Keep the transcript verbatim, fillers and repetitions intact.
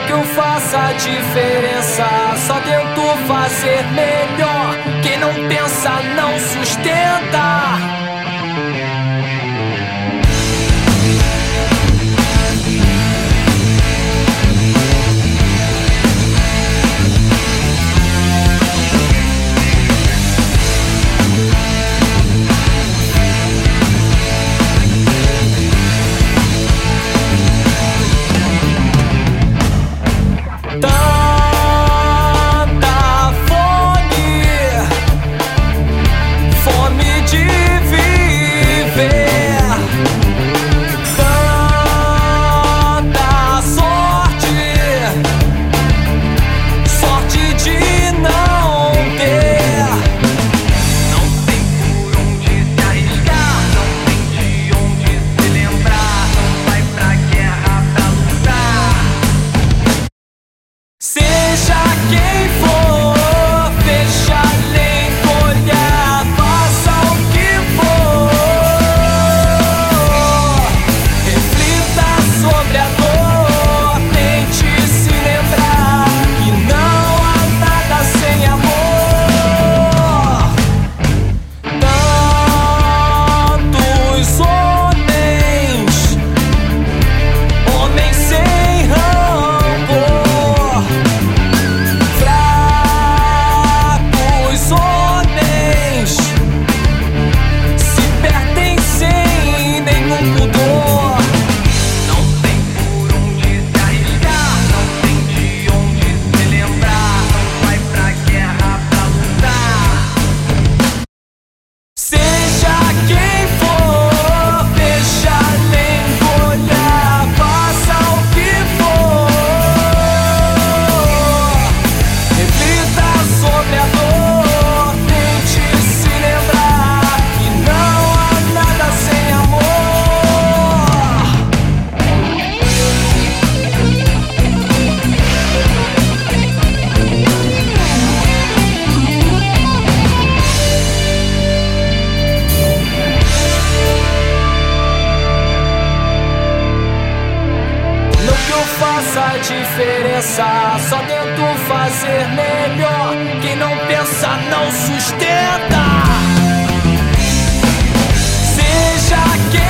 que eu faça a diferença, só tento fazer melhor. Quem não pensa não sustenta. Seja quem for, fecha a lente, olhar, faça o que for. Reflita sobre a dor, tente se lembrar que não há nada sem amor. Tantos homens, homens sem rancor, fracos homens se perdem sem nenhum pudor. Não tem por onde se arriscar, não tem de onde se lembrar, não vai pra guerra pra lutar. Seja quem for, fecha a lente, olhar, faça o que for. Reflita sobre a dor, tente se lembrar que não há nada sem amor. Não que eu faça a diferença, só tento fazer melhor. Quem não pensa não sustenta. Seja quem